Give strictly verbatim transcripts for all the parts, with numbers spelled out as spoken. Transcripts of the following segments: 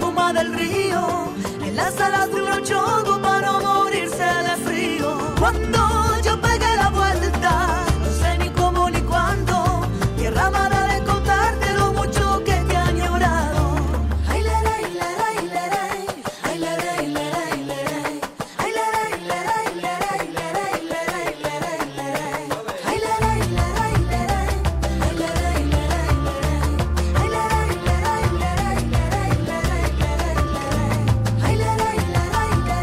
espuma del río, en las alas de un lechugo para no morirse de frío. Cuando yo pegué la vuelta, no sé ni cómo ni cuándo, tierra amada de contarte lo mucho que te he añorado. Ay, la, la, la, la, la, la, ay, la, la, la, la, la, la, ay, la, la, la, la, la, la, la, la, la, ay, la, la, la, la, la, la, ay, la, la, la, la, la, ay, la, la, la, la, la, ay, la, la, la, la,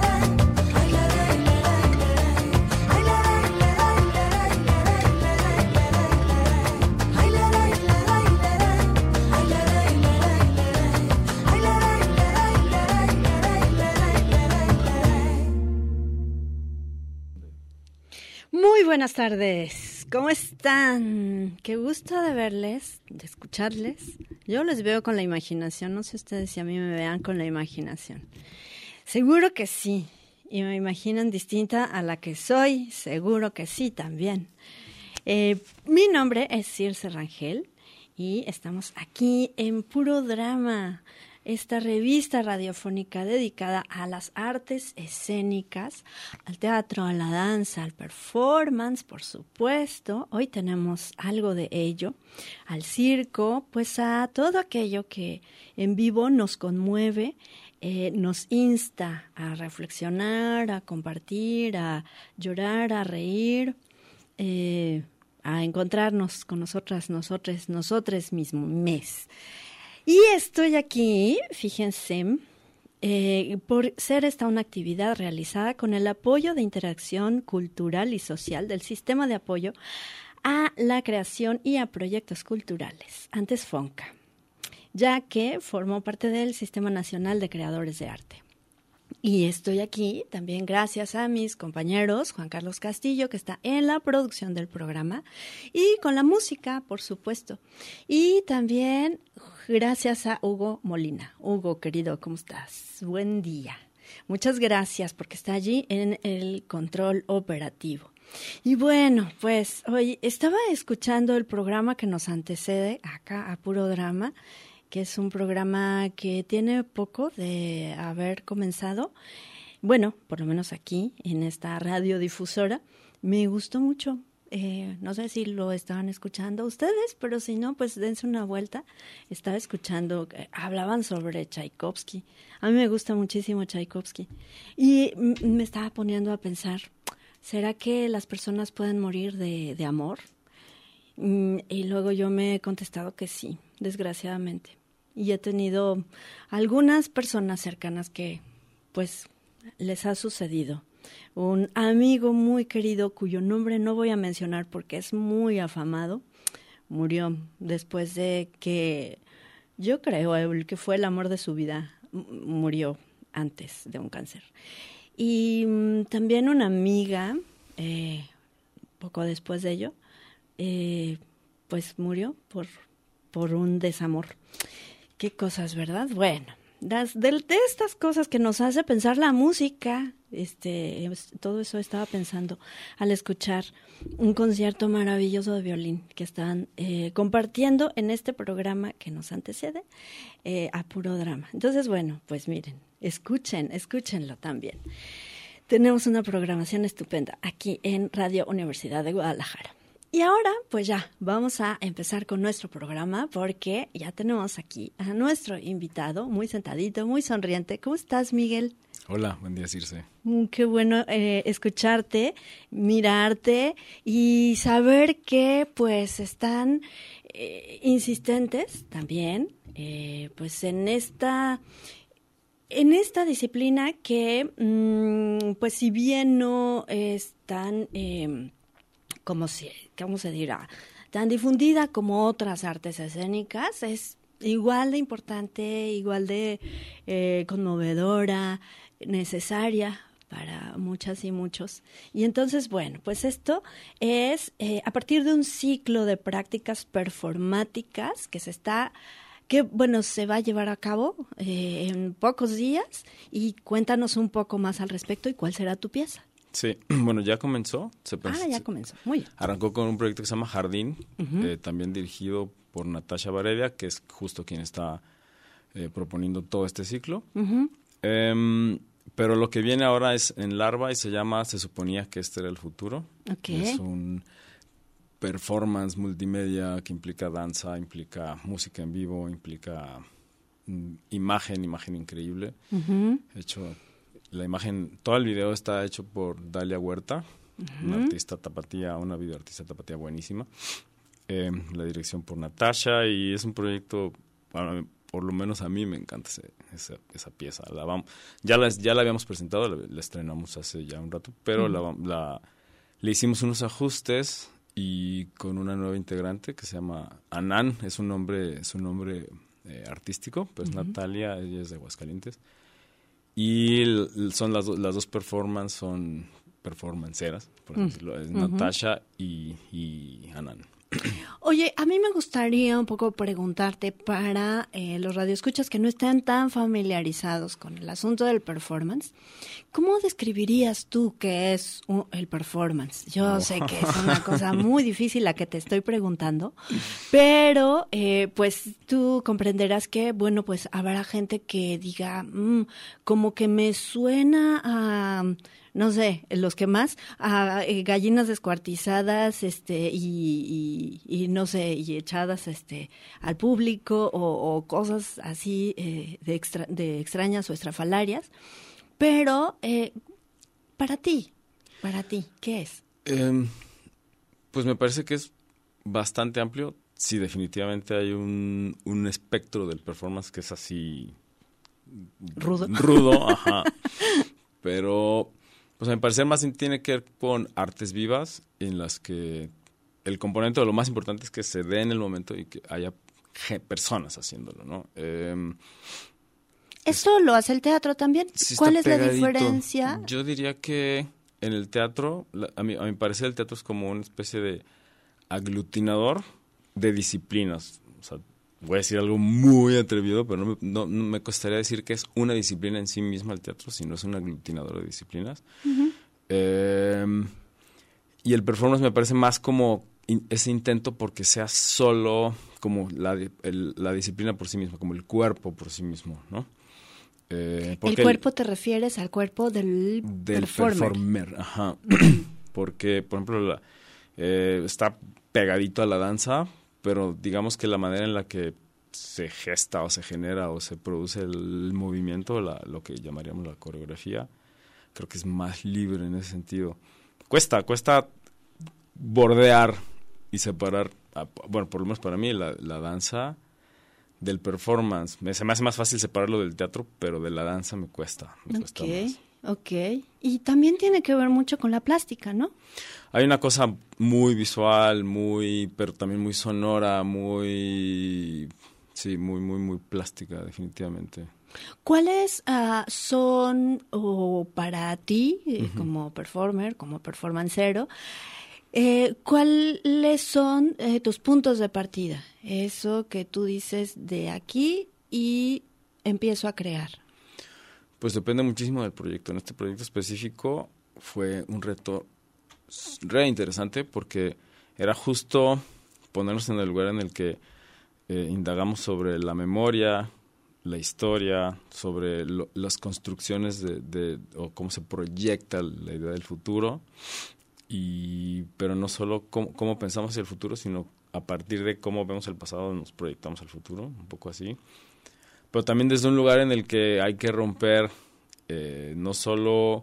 Muy buenas tardes, ¿cómo están? Qué gusto de verles, de escucharles. Yo les veo con la imaginación, no sé ustedes si a mí me vean con la imaginación. Seguro que sí, y me imaginan distinta a la que soy, seguro que sí también. Eh, mi nombre es Circe Rangel y estamos aquí en Puro Drama, esta revista radiofónica dedicada a las artes escénicas, al teatro, a la danza, al performance, por supuesto. Hoy tenemos algo de ello, al circo, pues a todo aquello que en vivo nos conmueve, eh, nos insta a reflexionar, a compartir, a llorar, a reír, eh, a encontrarnos con nosotras, nosotros, nosotros mismos. Y estoy aquí, fíjense, eh, por ser esta una actividad realizada con el apoyo de interacción cultural y social del Sistema de Apoyo a la Creación y a Proyectos Culturales, antes FONCA, ya que formó parte del Sistema Nacional de Creadores de Arte. Y estoy aquí también gracias a mis compañeros, Juan Carlos Castillo, que está en la producción del programa, y con la música, por supuesto. Y también gracias a Hugo Molina. Hugo, querido, ¿cómo estás? Buen día. Muchas gracias porque está allí en el control operativo. Y bueno, pues hoy estaba escuchando el programa que nos antecede acá a Puro Drama, que es un programa que tiene poco de haber comenzado. Bueno, por lo menos aquí, en esta radiodifusora, me gustó mucho. Eh, no sé si lo estaban escuchando ustedes, pero si no, pues dense una vuelta. Estaba escuchando, eh, hablaban sobre Tchaikovsky. A mí me gusta muchísimo Tchaikovsky. Y m- me estaba poniendo a pensar, ¿será que las personas pueden morir de, de amor? Mm, y luego yo me he contestado que sí, desgraciadamente. Y he tenido algunas personas cercanas que, pues, les ha sucedido. Un amigo muy querido, cuyo nombre no voy a mencionar porque es muy afamado, murió después de que, yo creo, el que fue el amor de su vida, m- murió antes de un cáncer. Y mm, también una amiga, eh, poco después de ello, eh, pues murió por, por un desamor. Qué cosas, ¿verdad? Bueno, las, de, de estas cosas que nos hace pensar la música, este, todo eso estaba pensando al escuchar un concierto maravilloso de violín que están eh, compartiendo en este programa que nos antecede eh, a Puro Drama. Entonces, bueno, pues miren, escuchen, escúchenlo también. Tenemos una programación estupenda aquí en Radio Universidad de Guadalajara. Y ahora, pues ya, vamos a empezar con nuestro programa porque ya tenemos aquí a nuestro invitado, muy sentadito, muy sonriente. ¿Cómo estás, Miguel? Hola, buen día, Circe. Mm, qué bueno eh, escucharte, mirarte y saber que pues están eh, insistentes también, eh, pues en esta... En esta disciplina que, mmm, pues si bien no es tan... Eh, como se, ¿cómo se dirá? Tan difundida como otras artes escénicas, es igual de importante, igual de eh, conmovedora, necesaria para muchas y muchos. Y entonces, bueno, pues esto es eh, a partir de un ciclo de prácticas performáticas que se está, que bueno, se va a llevar a cabo eh, en pocos días, y cuéntanos un poco más al respecto y cuál será tu pieza. Sí, bueno, ya comenzó. Se Ah, ya comenzó. Muy bien. Arrancó con un proyecto que se llama Jardín, Uh-huh. eh, también dirigido por Natasha Baredia, que es justo quien está eh, proponiendo todo este ciclo. Uh-huh. Eh, pero lo que viene ahora es en Larva y se llama, se suponía que este era el futuro. Okay. Es un performance multimedia que implica danza, implica música en vivo, implica mm, imagen, imagen increíble. Uh-huh. Hecho, la imagen, todo el video está hecho por Dalia Huerta, uh-huh. una artista tapatía, una videoartista tapatía buenísima. Eh, la dirección por Natasha y es un proyecto, bueno, por lo menos a mí me encanta ese, esa, esa pieza. La vamos, ya, la, ya la habíamos presentado, la, la estrenamos hace ya un rato, pero uh-huh. la, la, le hicimos unos ajustes y con una nueva integrante que se llama Anan, es un nombre, es un nombre eh, artístico, pues uh-huh. Natalia, ella es de Aguascalientes. Y el, son las, do, las dos performances, son performanceras, por uh-huh. decirlo, es uh-huh. Natasha y, y Anan. Oye, a mí me gustaría un poco preguntarte para eh, los radioescuchas que no están tan familiarizados con el asunto del performance, ¿cómo describirías tú qué es un, el performance? Yo oh. sé que es una cosa muy difícil la que te estoy preguntando, pero eh, pues tú comprenderás que, bueno, pues habrá gente que diga, mmm, como que me suena a... no sé, los que más, a eh, gallinas descuartizadas, este, y, y, y no sé, y echadas, este, al público, o, o cosas así eh, de, extra, de extrañas o estrafalarias. Pero, eh, para ti, para ti, ¿qué es? Eh, pues me parece que es bastante amplio. Sí, definitivamente hay un, un espectro del performance que es así... Rudo. Rudo, ajá. Pero... pues a mi parecer más tiene que ver con artes vivas en las que el componente de lo más importante es que se dé en el momento y que haya personas haciéndolo, ¿no? Eh, ¿Esto es, lo hace el teatro también? Sí, ¿cuál es pegadito. La diferencia? Yo diría que en el teatro, la, a, mi, a mi parecer el teatro es como una especie de aglutinador de disciplinas. O sea, voy a decir algo muy atrevido, pero no me, no, no me costaría decir que es una disciplina en sí misma el teatro, sino es un aglutinador de disciplinas. Uh-huh. Eh, y el performance me parece más como in, ese intento porque sea solo como la, el, la disciplina por sí misma, como el cuerpo por sí mismo, ¿no? Eh, ¿El cuerpo el, te refieres al cuerpo del, del performer? performer, ajá. Porque, por ejemplo, la, eh, está pegadito a la danza, pero digamos que la manera en la que se gesta o se genera o se produce el movimiento, la, lo que llamaríamos la coreografía, creo que es más libre en ese sentido. Cuesta, cuesta bordear y separar, bueno, por lo menos para mí, la, la danza del performance. Me, se me hace más fácil separarlo del teatro, pero de la danza me cuesta, me cuesta okay. más. Ok, y también tiene que ver mucho con la plástica, ¿no? Hay una cosa muy visual, muy, pero también muy sonora, muy, sí, muy, muy, muy plástica, definitivamente. ¿Cuáles uh, son, o para ti, eh, uh-huh. como performer, como performancero, eh, cuáles son eh, tus puntos de partida? Eso que tú dices de aquí y empiezo a crear. Pues depende muchísimo del proyecto. En este proyecto específico fue un reto re interesante porque era justo ponernos en el lugar en el que eh, indagamos sobre la memoria, la historia, sobre lo, las construcciones de, de o cómo se proyecta la idea del futuro, y pero no solo cómo, cómo pensamos el futuro, sino a partir de cómo vemos el pasado nos proyectamos al futuro, un poco así. Pero también desde un lugar en el que hay que romper eh, no solo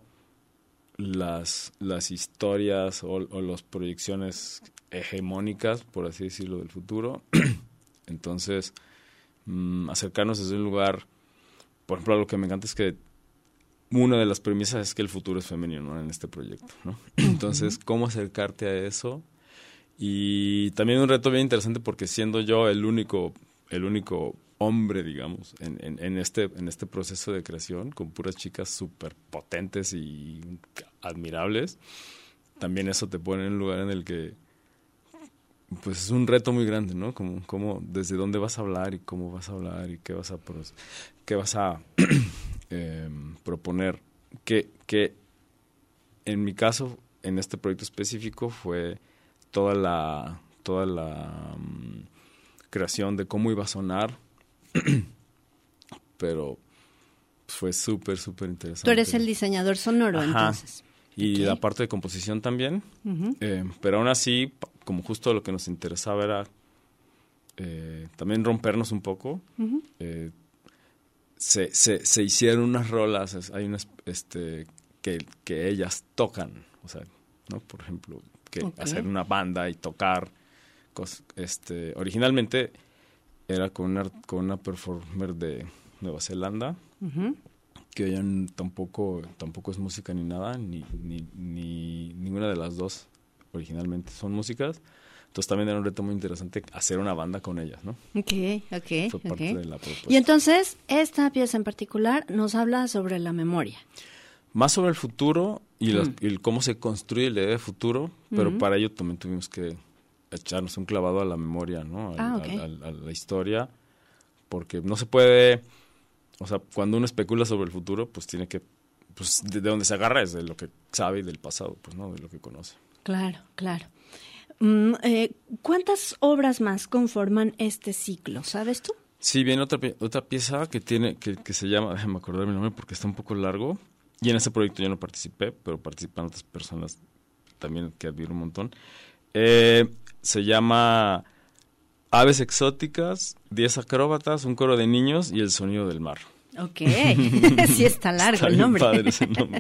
las, las historias o, o las proyecciones hegemónicas, por así decirlo, del futuro. Entonces, mmm, acercarnos desde un lugar, por ejemplo, lo que me encanta es que una de las premisas es que el futuro es femenino, ¿no? En este proyecto, ¿no? Entonces, ¿cómo acercarte a eso? Y también un reto bien interesante porque siendo yo el único, el único hombre, digamos, en, en, en, este, en este proceso de creación, con puras chicas súper potentes y admirables, también eso te pone en un lugar en el que pues es un reto muy grande, ¿no? Como, como desde dónde vas a hablar y cómo vas a hablar y qué vas a, qué vas a eh, proponer. Que, que en mi caso, en este proyecto específico, fue toda la, toda la um, creación de cómo iba a sonar pero fue súper, súper interesante. Tú eres el diseñador sonoro, Ajá. entonces. Y okay. la parte de composición también, uh-huh. eh, pero aún así, como justo lo que nos interesaba era eh, también rompernos un poco, uh-huh. eh, se, se, se hicieron unas rolas, hay unas este, que, que ellas tocan, o sea, ¿no? Por ejemplo, que okay. hacer una banda y tocar, cos, este, originalmente era con una, con una performer de Nueva Zelanda, uh-huh. que ella tampoco, tampoco es música ni nada, ni, ni, ni ninguna de las dos originalmente son músicas. Entonces también era un reto muy interesante hacer una banda con ellas, ¿no? Ok, ok. Fue parte okay. de la propuesta. Y entonces, esta pieza en particular nos habla sobre la memoria. Más sobre el futuro y, mm. las, y cómo se construye la idea de futuro, pero mm-hmm. para ello también tuvimos que echarnos un clavado a la memoria, ¿no? A, ah, okay. a, a, a la historia, porque no se puede... O sea, cuando uno especula sobre el futuro, pues tiene que, pues de, de donde se agarra es de lo que sabe y del pasado, pues no, de lo que conoce. Claro, claro. Mm, eh, ¿Cuántas obras más conforman este ciclo? ¿Sabes tú? Sí, viene otra otra pieza que tiene que, que se llama, déjame acordarme el nombre porque está un poco largo. Y en ese proyecto yo no participé, pero participan otras personas también que admiro un montón. Eh, se llama Aves exóticas, diez acróbatas, un coro de niños y el sonido del mar. Ok, sí está largo está el nombre. Está bien padre ese nombre.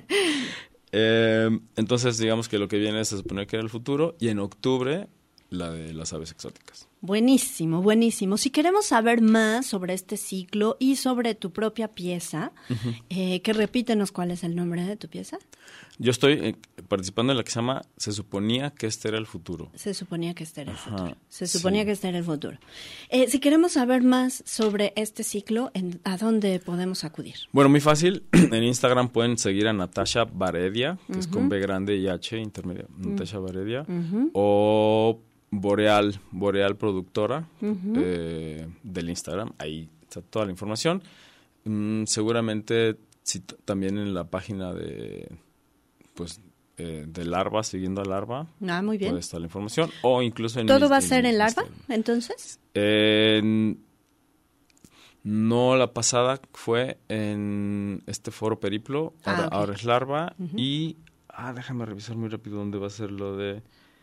eh, entonces, digamos que lo que viene es a suponer que era el futuro y en octubre la de las aves exóticas. Buenísimo, buenísimo. Si queremos saber más sobre este ciclo y sobre tu propia pieza, uh-huh. eh, que repítenos cuál es el nombre de tu pieza. Yo estoy eh, participando en la que se llama Se suponía que este era el futuro. Se suponía que este era el Ajá, futuro. Se suponía sí. que este era el futuro. Eh, si queremos saber más sobre este ciclo, ¿en, ¿a dónde podemos acudir? Bueno, muy fácil. En Instagram pueden seguir a Natasha Baredia, que uh-huh. es con B grande y H intermedia. Uh-huh. Natasha Baredia. Uh-huh. O Boreal, Boreal Productora uh-huh. eh, del Instagram. Ahí está toda la información. Mm, seguramente sí, t- también en la página de... pues eh, de Larva, siguiendo a Larva. Ah, muy bien. Puede estar la información. O incluso en... ¿Todo mi, va a ser en, en Larva, Instagram. entonces? Eh, no, la pasada fue en este foro Periplo. Ahora, ah, okay. ahora es Larva. Uh-huh. Y... Ah, déjame revisar muy rápido dónde va a ser lo de...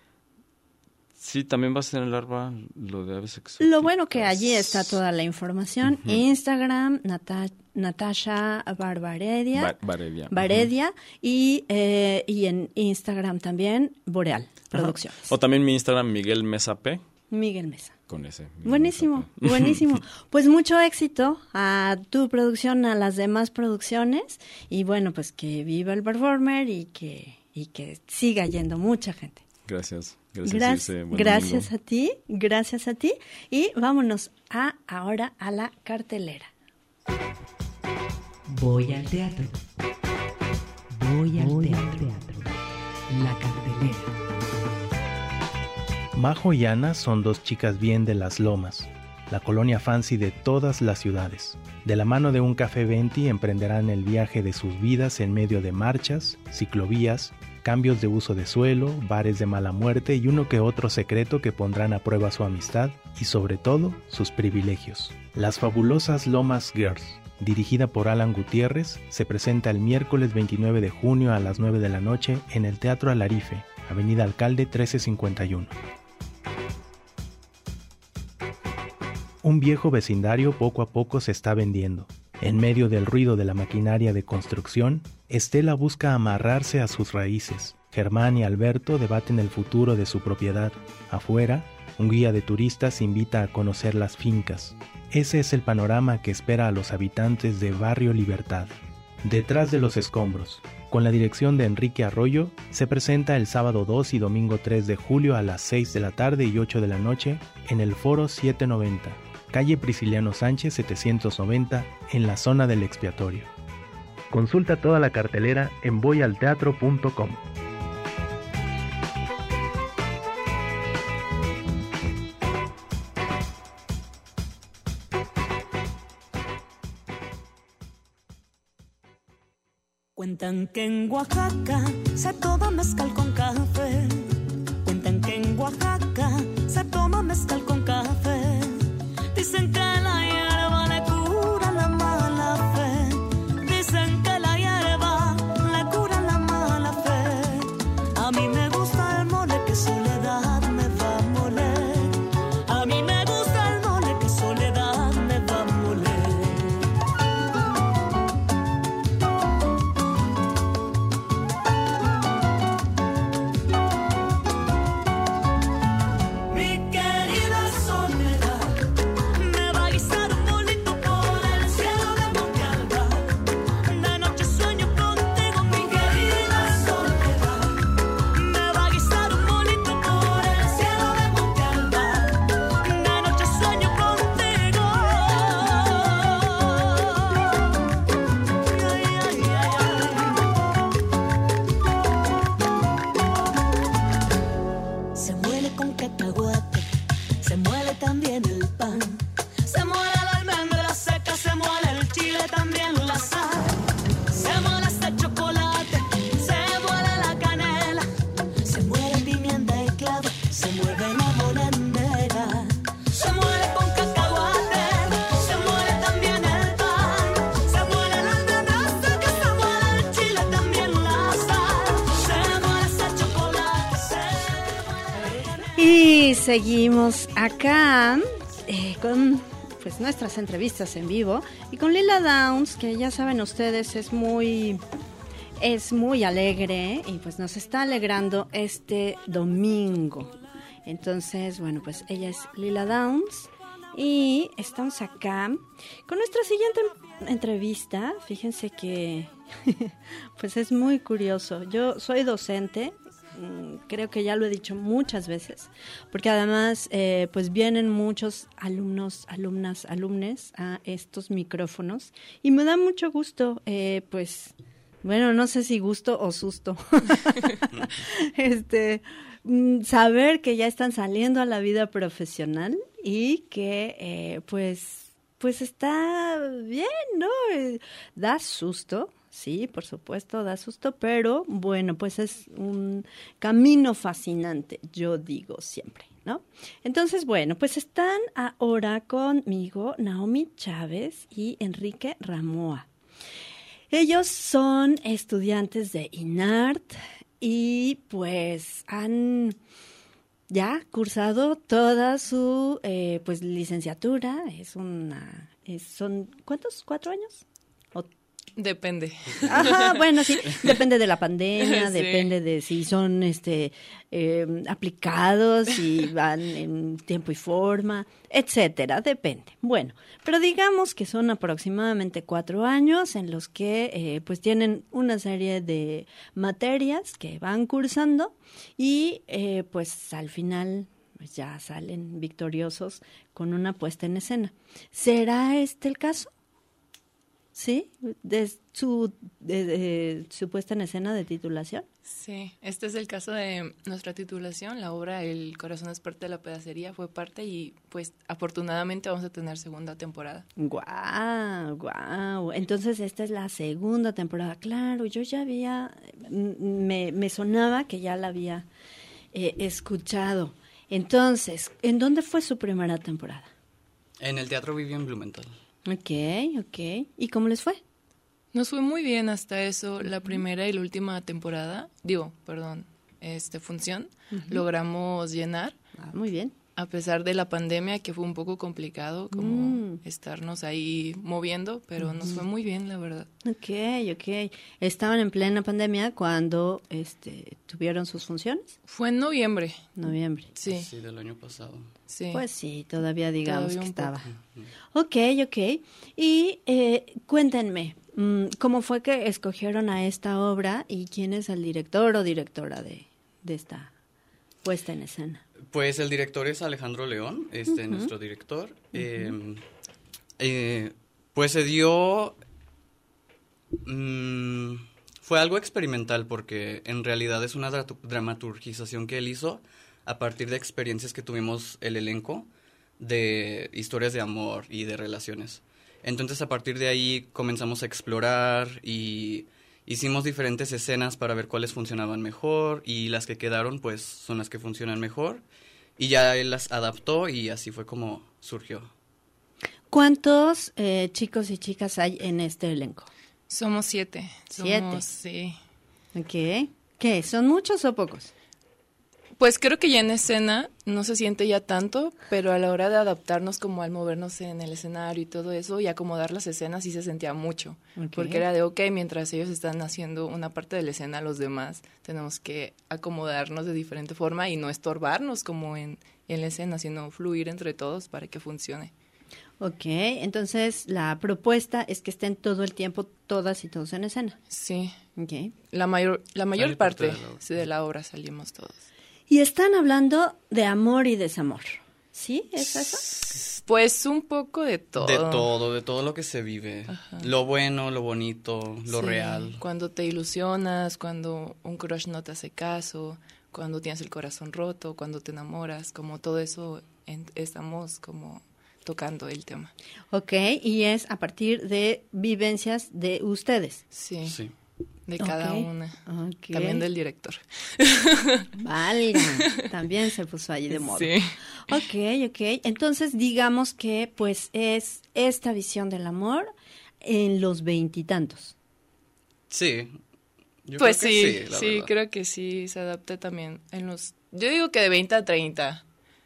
Sí, también va a ser en Larva lo de aves exóticas. Lo bueno que allí está toda la información. Uh-huh. Instagram, Nata- Natasha Barbaredia. Ba- Baredia. Baredia. Uh-huh. Y, eh, y en Instagram también, Boreal Producciones. Uh-huh. O también mi Instagram, Miguel Mesa P. Miguel Mesa. Con ese. Miguel buenísimo, Mesa P. buenísimo. Pues mucho éxito a tu producción, a las demás producciones. Y bueno, pues que viva el performer y que, y que siga yendo mucha gente. Gracias. Gracias, gracias, gracias a ti, gracias a ti. Y vámonos a ahora a la cartelera. Voy al teatro. Voy al Voy teatro. teatro. La cartelera. Majo y Ana son dos chicas bien de Las Lomas, la colonia fancy de todas las ciudades. De la mano de un café venti emprenderán el viaje de sus vidas en medio de marchas, ciclovías, cambios de uso de suelo, bares de mala muerte y uno que otro secreto que pondrán a prueba su amistad y sobre todo sus privilegios. Las fabulosas Lomas Girls, dirigida por Alan Gutiérrez, se presenta el miércoles veintinueve de junio a las nueve de la noche en el Teatro Alarife, Avenida Alcalde trece cincuenta y uno. Un viejo vecindario poco a poco se está vendiendo. En medio del ruido de la maquinaria de construcción, Estela busca amarrarse a sus raíces. Germán y Alberto debaten el futuro de su propiedad. Afuera, un guía de turistas invita a conocer las fincas. Ese es el panorama que espera a los habitantes de Barrio Libertad. Detrás de los escombros, con la dirección de Enrique Arroyo, se presenta el sábado dos y domingo tres de julio a las seis de la tarde y ocho de la noche en el Foro setecientos noventa. Calle Prisciliano Sánchez setecientos noventa, en la zona del expiatorio. Consulta toda la cartelera en voy al teatro punto com. Cuentan que en Oaxaca se toma mezcal con café. Cuentan que en Oaxaca se toma mezcal con café. Dicen que la hierba le cura la mala seguimos acá eh, con pues nuestras entrevistas en vivo y con Lila Downs, que ya saben ustedes es muy es muy alegre y pues nos está alegrando este domingo. Entonces, bueno, pues ella es Lila Downs y estamos acá con nuestra siguiente entrevista. Fíjense que pues es muy curioso. Yo soy docente, creo que ya lo he dicho muchas veces, porque además eh, pues vienen muchos alumnos, alumnas, alumnes a estos micrófonos y me da mucho gusto, eh, pues, bueno, no sé si gusto o susto, este, saber que ya están saliendo a la vida profesional y que eh, pues, pues está bien, ¿no? Eh, da susto. Sí, por supuesto, da susto, pero bueno, pues es un camino fascinante, yo digo siempre, ¿no? Entonces, bueno, pues están ahora conmigo Naomi Chávez y Enrique Ramoa. Ellos son estudiantes de INART y pues han ya cursado toda su eh, pues licenciatura. Es una, es, son ¿cuántos? ¿Cuatro años? ¿O Depende. Ajá, bueno, sí, depende de la pandemia, Sí. depende de si son este eh, aplicados, si van en tiempo y forma, etcétera, depende. Bueno, pero digamos que son aproximadamente cuatro años en los que eh, pues tienen una serie de materias que van cursando y eh, pues al final pues ya salen victoriosos con una puesta en escena. ¿Será este el caso? ¿Sí? ¿De su, de, de su puesta en escena de titulación? Sí, este es el caso de nuestra titulación. La obra El corazón es parte de la pedacería fue parte y pues afortunadamente vamos a tener segunda temporada. ¡Guau! ¡Guau! Entonces esta es la segunda temporada. Claro, yo ya había, me, me sonaba que ya la había eh, escuchado. Entonces, ¿en dónde fue su primera temporada? En el Teatro Vivian Blumenthal. Ok, ok. ¿Y cómo les fue? Nos fue muy bien hasta eso, la primera y la última temporada, digo, perdón, este función, uh-huh. logramos llenar. Ah, muy bien. A pesar de la pandemia, que fue un poco complicado, como mm. estarnos ahí moviendo, pero uh-huh. nos fue muy bien, la verdad. Ok, ok. ¿Estaban en plena pandemia cuando este, tuvieron sus funciones? Fue en noviembre. Noviembre. Sí. Sí, del año pasado. Sí. Pues sí, todavía digamos todavía que estaba. Uh-huh. Ok, ok. Y eh, cuéntenme, ¿cómo fue que escogieron a esta obra y quién es el director o directora de, de esta puesta en escena? Pues el director es Alejandro León, este, uh-huh. nuestro director. Uh-huh. Eh, eh, pues se dio... Mmm, fue algo experimental porque en realidad es una dra- dramaturgización que él hizo a partir de experiencias que tuvimos el elenco de historias de amor y de relaciones. Entonces a partir de ahí comenzamos a explorar y hicimos diferentes escenas para ver cuáles funcionaban mejor y las que quedaron pues son las que funcionan mejor y ya él las adaptó y así fue como surgió. ¿Cuántos eh, chicos y chicas hay en este elenco? Somos siete. Siete. Somos, sí. Ok. ¿Qué? ¿Son muchos o pocos? Pues creo que ya en escena no se siente ya tanto, pero a la hora de adaptarnos como al movernos en el escenario y todo eso y acomodar las escenas sí se sentía mucho. Okay. Porque era de, ok, mientras ellos están haciendo una parte de la escena, los demás tenemos que acomodarnos de diferente forma y no estorbarnos como en, en la escena, sino fluir entre todos para que funcione. Ok, entonces la propuesta es que estén todo el tiempo todas y todos en escena. Sí. Okay. La mayor, la mayor Sale parte, parte de, la sí, de la obra salimos todos. Y están hablando de amor y desamor, ¿sí? ¿Es eso? Pues un poco de todo. De todo, de todo lo que se vive. Ajá. Lo bueno, lo bonito, lo sí, real. Cuando te ilusionas, cuando un crush no te hace caso, cuando tienes el corazón roto, cuando te enamoras, como todo eso en, estamos como tocando el tema. Ok, y es a partir de vivencias de ustedes. Sí. Sí. De cada okay. una. Okay. También del director. Válga. También se puso allí de moda. Sí. Ok, ok. Entonces digamos que pues es esta visión del amor en los veintitantos. Sí. Yo pues creo sí, sí, sí, sí creo que sí se adapta también en los... Yo digo que de veinte a treinta.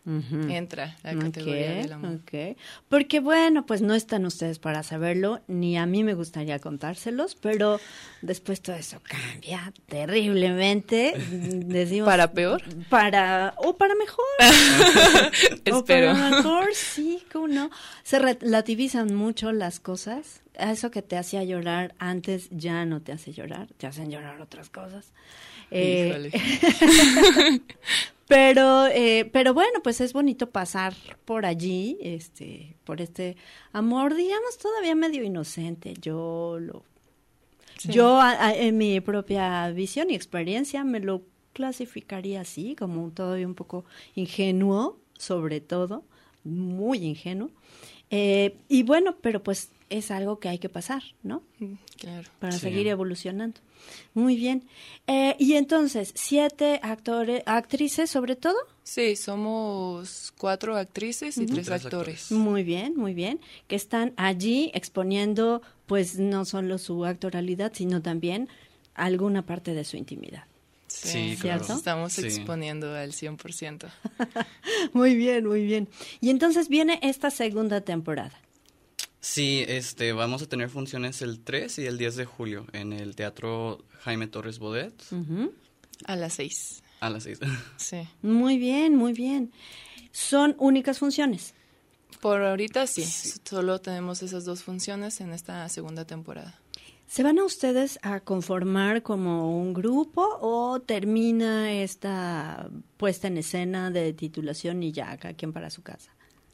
Uh-huh. entra la categoría okay, del amor. Okay. Porque bueno, pues no están ustedes para saberlo, ni a mí me gustaría contárselos, pero después todo eso cambia terriblemente. Decimos, ¿Para peor? Para, o para mejor. Espero. O para mejor, sí, ¿cómo no? Se relativizan mucho las cosas. Eso que te hacía llorar antes ya no te hace llorar, te hacen llorar otras cosas. Híjole. Eh, pero, eh, pero bueno, pues es bonito pasar por allí, este, por este amor, digamos, todavía medio inocente. Yo lo, sí. yo a, a, en mi propia visión y experiencia me lo clasificaría así, como todavía un poco ingenuo, sobre todo, muy ingenuo. Eh, y bueno, pero pues es algo que hay que pasar, ¿no? Claro. Para sí. seguir evolucionando. Muy bien. Eh, y entonces, ¿siete actores, actrices sobre todo? Sí, somos cuatro actrices y uh-huh. tres, tres actores. actores. Muy bien, muy bien. Que están allí exponiendo, pues, no solo su actoralidad, sino también alguna parte de su intimidad. Sí, sí claro. Estamos sí. exponiendo al cien por ciento. Muy bien, muy bien. Y entonces viene esta segunda temporada. Sí, este, vamos a tener funciones el tres y el diez de julio en el Teatro Jaime Torres Bodet. Uh-huh. A las seis. A las seis. Sí. Muy bien, muy bien. ¿Son únicas funciones? Por ahorita sí. sí. Solo tenemos esas dos funciones en esta segunda temporada. ¿Se van a ustedes a conformar como un grupo o termina esta puesta en escena de titulación y ya cada quien para su casa?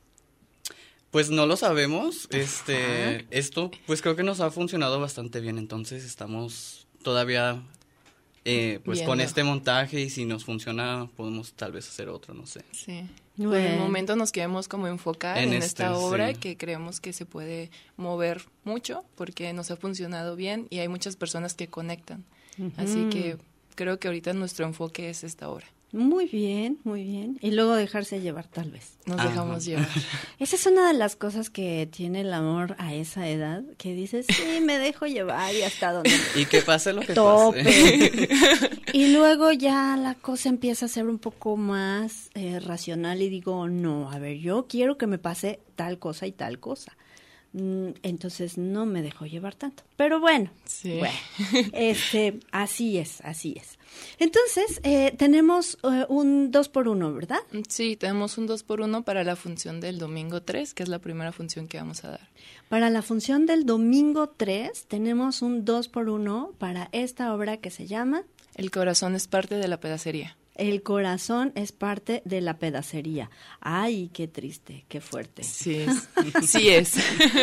Pues no lo sabemos. Este, esto pues creo que nos ha funcionado bastante bien, entonces estamos todavía eh, pues Viendo. con este montaje y si nos funciona podemos tal vez hacer otro, no sé. Sí. Bueno. Por el momento nos queremos como enfocar en, en este, esta obra sí. que creemos que se puede mover mucho porque nos ha funcionado bien y hay muchas personas que conectan. Uh-huh. Así que creo que ahorita nuestro enfoque es esta obra. Muy bien, muy bien. Y luego dejarse llevar, tal vez. Nos Ajá. dejamos llevar. Esa es una de las cosas que tiene el amor a esa edad, que dices, sí, me dejo llevar y hasta donde... Y que pase lo que tope. pase. Y luego ya la cosa empieza a ser un poco más eh, racional y digo, no, a ver, yo quiero que me pase tal cosa y tal cosa. Entonces no me dejo llevar tanto. Pero bueno, sí. bueno este, así es, así es. Entonces, eh, tenemos uh, un dos por uno, ¿verdad? Sí, tenemos un dos por uno para la función del domingo tres, que es la primera función que vamos a dar. Para la función del domingo tres, tenemos un dos por uno para esta obra que se llama... El corazón es parte de la pedacería. El corazón es parte de la pedacería. Ay, qué triste, qué fuerte. Sí, sí es.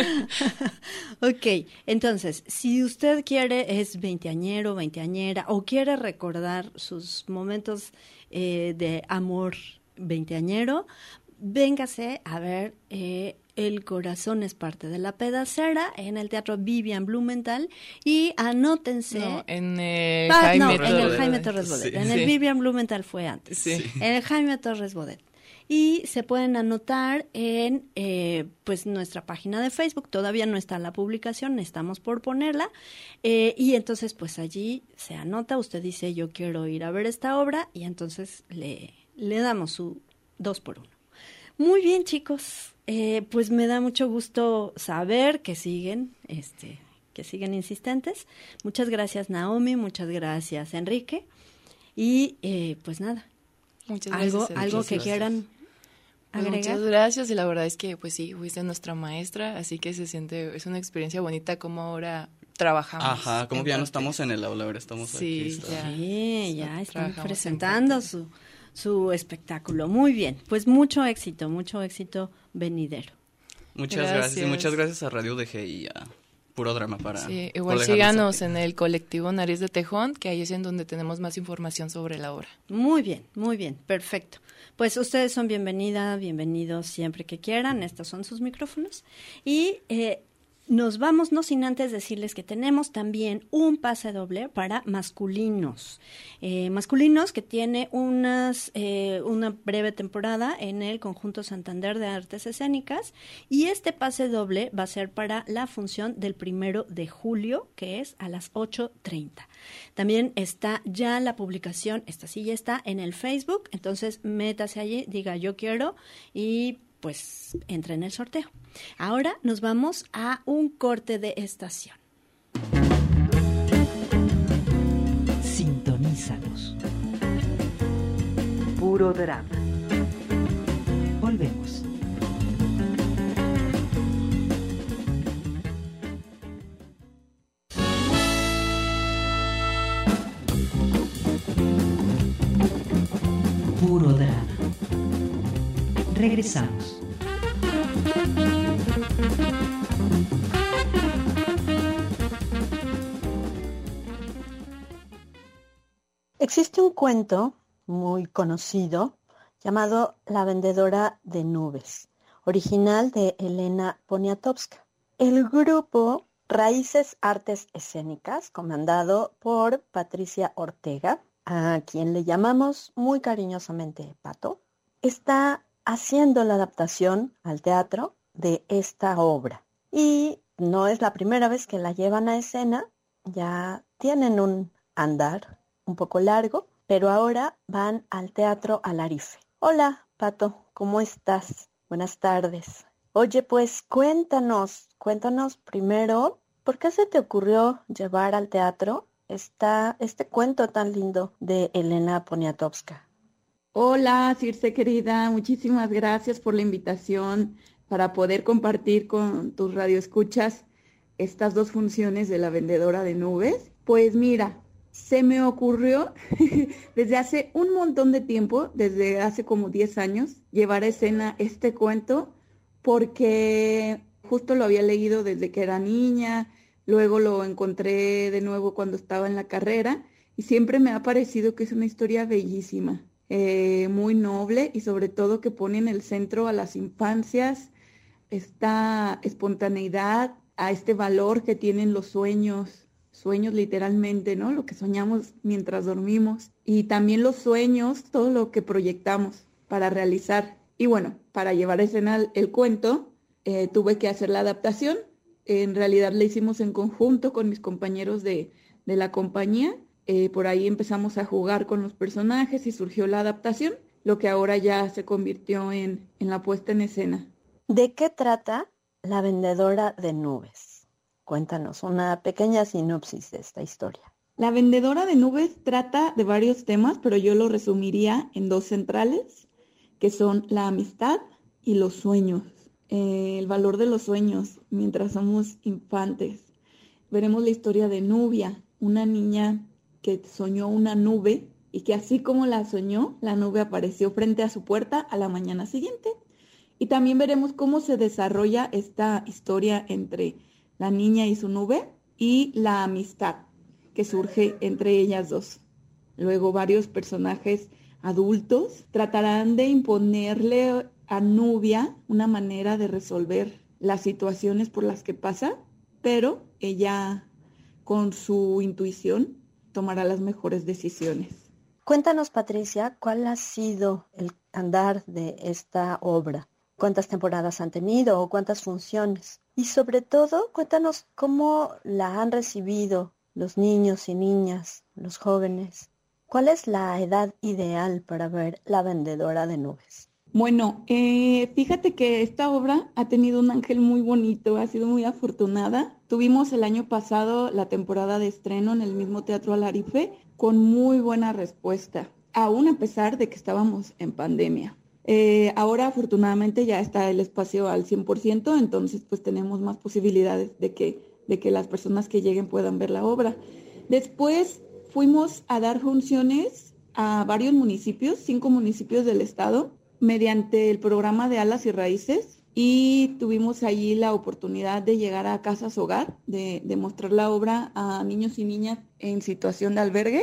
Ok, entonces, si usted quiere, es veinteañero, veinteañera, o quiere recordar sus momentos eh, de amor veinteañero, véngase a ver eh, El corazón es parte de la pedacera en el Teatro Vivian Blumenthal y anótense. No, en, eh, ah, Jaime, no, en el Jaime Torres Bodet. Sí, en sí. el Vivian Blumenthal fue antes. Sí. En el Jaime Torres Bodet. Y se pueden anotar en eh, pues nuestra página de Facebook. Todavía no está la publicación, estamos por ponerla. Eh, y entonces pues allí se anota, usted dice yo quiero ir a ver esta obra y entonces le, le damos su dos por uno. Muy bien, chicos. Eh, pues me da mucho gusto saber que siguen, este, que siguen insistentes. Muchas gracias, Naomi. Muchas gracias, Enrique. Y eh, pues nada. Muchas algo, gracias. algo Muchas que gracias. quieran agregar. Muchas gracias y la verdad es que pues sí, fuiste nuestra maestra, así que se siente, es una experiencia bonita como ahora trabajamos. Ajá, como que ya no parte. estamos en el aula, ahora estamos Sí, aquí. Está. ya. Sí, ya están Trabajamos presentando su, su espectáculo. Muy bien, pues mucho éxito, mucho éxito venidero. Muchas Gracias. gracias. Y muchas gracias a Radio D G y a Puro Drama para Sí, igual por síganos dejarnos en el colectivo Nariz de Tejón, que ahí es en donde tenemos más información sobre la obra. Muy bien, muy bien, perfecto. Pues ustedes son bienvenida, bienvenidos siempre que quieran, estos son sus micrófonos. Y eh, nos vamos, no sin antes decirles que tenemos también un pase doble para masculinos. Eh, masculinos que tiene unas eh, una breve temporada en el Conjunto Santander de Artes Escénicas, y este pase doble va a ser para la función del primero de julio, que es a las ocho treinta. También está ya la publicación, esta sí ya está en el Facebook, entonces métase allí, diga yo quiero y pues entra en el sorteo. Ahora nos vamos a un corte de estación. Sintonízanos. Puro drama. Volvemos. Puro drama. Regresamos. Existe un cuento muy conocido llamado La vendedora de nubes, original de Elena Poniatowska. El grupo Raíces Artes Escénicas, comandado por Patricia Ortega, a quien le llamamos muy cariñosamente Pato, está haciendo la adaptación al teatro de esta obra. Y no es la primera vez que la llevan a escena, ya tienen un andar un poco largo, pero ahora van al Teatro Alarife. Hola, Pato, ¿cómo estás? Buenas tardes. Oye, pues cuéntanos, cuéntanos primero, ¿por qué se te ocurrió llevar al teatro esta, este cuento tan lindo de Elena Poniatowska? Hola, Circe querida, muchísimas gracias por la invitación para poder compartir con tus radioescuchas estas dos funciones de La vendedora de nubes. Pues mira, se me ocurrió desde hace un montón de tiempo, desde hace como diez años, llevar a escena este cuento porque justo lo había leído desde que era niña, luego lo encontré de nuevo cuando estaba en la carrera y siempre me ha parecido que es una historia bellísima. Eh, muy noble y sobre todo que pone en el centro a las infancias, esta espontaneidad, a este valor que tienen los sueños, sueños literalmente, ¿no? Lo que soñamos mientras dormimos y también los sueños, todo lo que proyectamos para realizar. Y bueno, para llevar a escena el, el cuento, eh, tuve que hacer la adaptación. En realidad la hicimos en conjunto con mis compañeros de, de la compañía. Eh, por ahí empezamos a jugar con los personajes y surgió la adaptación, lo que ahora ya se convirtió en, en la puesta en escena. ¿De qué trata La vendedora de nubes? Cuéntanos una pequeña sinopsis de esta historia. La vendedora de nubes trata de varios temas, pero yo lo resumiría en dos centrales, que son la amistad y los sueños. Eh, el valor de los sueños mientras somos infantes. Veremos la historia de Nubia, una niña que soñó una nube y que así como la soñó, la nube apareció frente a su puerta a la mañana siguiente. Y también veremos cómo se desarrolla esta historia entre la niña y su nube y la amistad que surge entre ellas dos. Luego varios personajes adultos tratarán de imponerle a Nubia una manera de resolver las situaciones por las que pasa, pero ella con su intuición tomará las mejores decisiones. Cuéntanos, Patricia, ¿cuál ha sido el andar de esta obra? ¿Cuántas temporadas han tenido o cuántas funciones? Y sobre todo, cuéntanos cómo la han recibido los niños y niñas, los jóvenes. ¿Cuál es la edad ideal para ver La vendedora de nubes? Bueno, eh, fíjate que esta obra ha tenido un ángel muy bonito, ha sido muy afortunada. Tuvimos el año pasado la temporada de estreno en el mismo Teatro Alarife con muy buena respuesta, aún a pesar de que estábamos en pandemia. Eh, ahora afortunadamente ya está el espacio al cien por ciento, entonces pues tenemos más posibilidades de que, de que las personas que lleguen puedan ver la obra. Después fuimos a dar funciones a varios municipios, cinco municipios del estado, mediante el programa de Alas y Raíces, y tuvimos allí la oportunidad de llegar a Casas Hogar, de, de mostrar la obra a niños y niñas en situación de albergue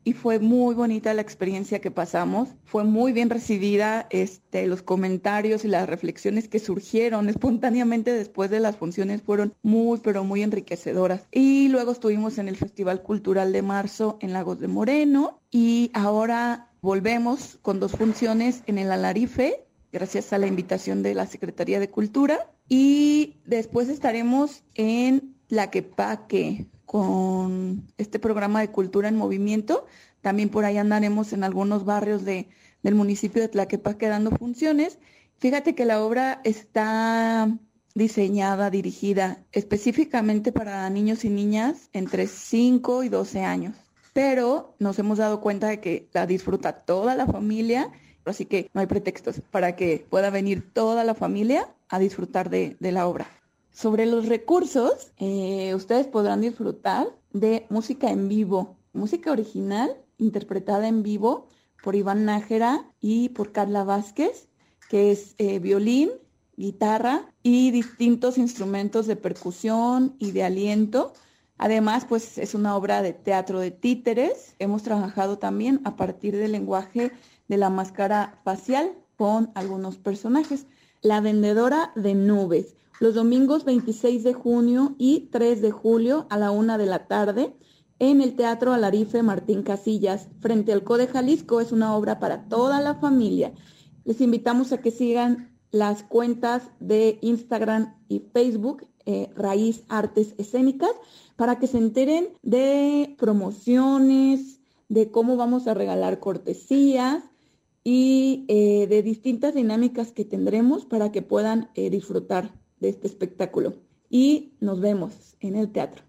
y fue muy bonita la experiencia que pasamos. Fue muy bien recibida, este, los comentarios y las reflexiones que surgieron espontáneamente después de las funciones fueron muy, pero muy enriquecedoras. Y luego estuvimos en el Festival Cultural de marzo en Lagos de Moreno y ahora volvemos con dos funciones en el Alarife, gracias a la invitación de la Secretaría de Cultura, y después estaremos en Tlaquepaque con este programa de Cultura en Movimiento. También por ahí andaremos en algunos barrios de, del municipio de Tlaquepaque dando funciones. Fíjate que la obra está diseñada, dirigida específicamente para niños y niñas entre cinco y doce años, pero nos hemos dado cuenta de que la disfruta toda la familia, así que no hay pretextos para que pueda venir toda la familia a disfrutar de, de la obra. Sobre los recursos, eh, ustedes podrán disfrutar de música en vivo, música original interpretada en vivo por Iván Nájera y por Carla Vázquez, que es eh, violín, guitarra y distintos instrumentos de percusión y de aliento. Además, pues es una obra de teatro de títeres. Hemos trabajado también a partir del lenguaje de la máscara facial con algunos personajes. La vendedora de nubes, los domingos veintiséis de junio y tres de julio a la una de la tarde en el Teatro Alarife Martín Casillas, frente al Code Jalisco. Es una obra para toda la familia. Les invitamos a que sigan las cuentas de Instagram y Facebook, eh, Raíz Artes Escénicas, para que se enteren de promociones, de cómo vamos a regalar cortesías y eh, de distintas dinámicas que tendremos para que puedan eh, disfrutar de este espectáculo. Y nos vemos en el teatro.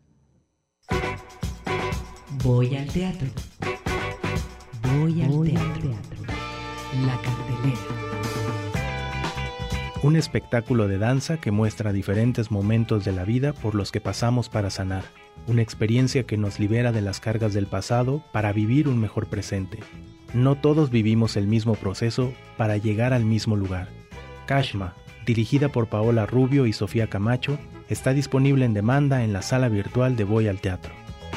Voy al teatro. Voy al Voy teatro. teatro. La cartelera. Un espectáculo de danza que muestra diferentes momentos de la vida por los que pasamos para sanar. Una experiencia que nos libera de las cargas del pasado para vivir un mejor presente. No todos vivimos el mismo proceso para llegar al mismo lugar. Kashma, dirigida por Paola Rubio y Sofía Camacho, está disponible en demanda en la sala virtual de Voy al Teatro.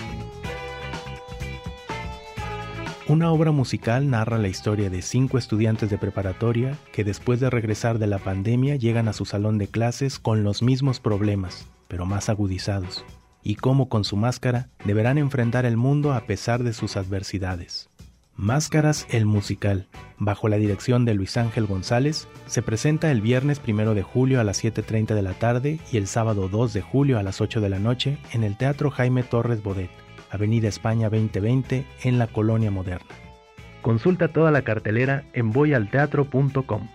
Una obra musical narra la historia de cinco estudiantes de preparatoria que después de regresar de la pandemia llegan a su salón de clases con los mismos problemas, pero más agudizados, y cómo con su máscara deberán enfrentar el mundo a pesar de sus adversidades. Máscaras el musical, bajo la dirección de Luis Ángel González, se presenta el viernes primero de julio a las siete treinta de la tarde y el sábado dos de julio a las ocho de la noche en el Teatro Jaime Torres Bodet, Avenida España veinte veinte, en la Colonia Moderna. Consulta toda la cartelera en voy al teatro punto com.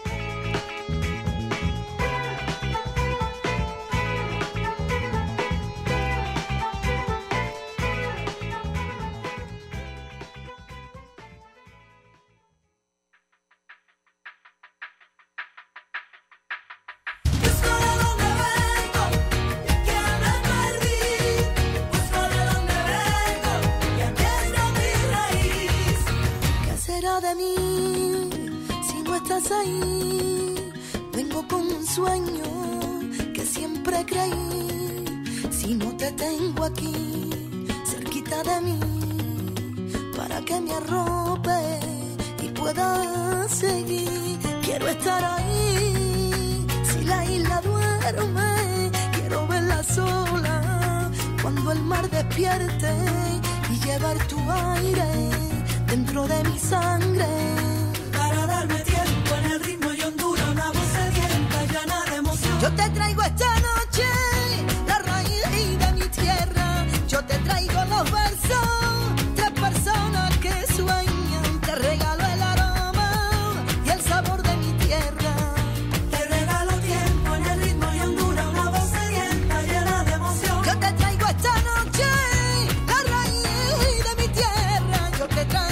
De mí, si no estás ahí, vengo con un sueño que siempre creí. Si no te tengo aquí, cerquita de mí, para que me arrope y pueda seguir. Quiero estar ahí, si la isla duerme, quiero verla sola, cuando el mar despierte y llevar tu aire dentro de mi sangre, para darme tiempo en el ritmo y hondura, una voz sedienta llena de emoción. Yo te traigo esta noche la raíz de mi tierra, yo te traigo los versos, tres personas que sueñan, te regalo el aroma y el sabor de mi tierra. Te regalo tiempo en el ritmo y hondura, una voz sedienta llena de emoción. Yo te traigo esta noche la raíz de mi tierra, yo te traigo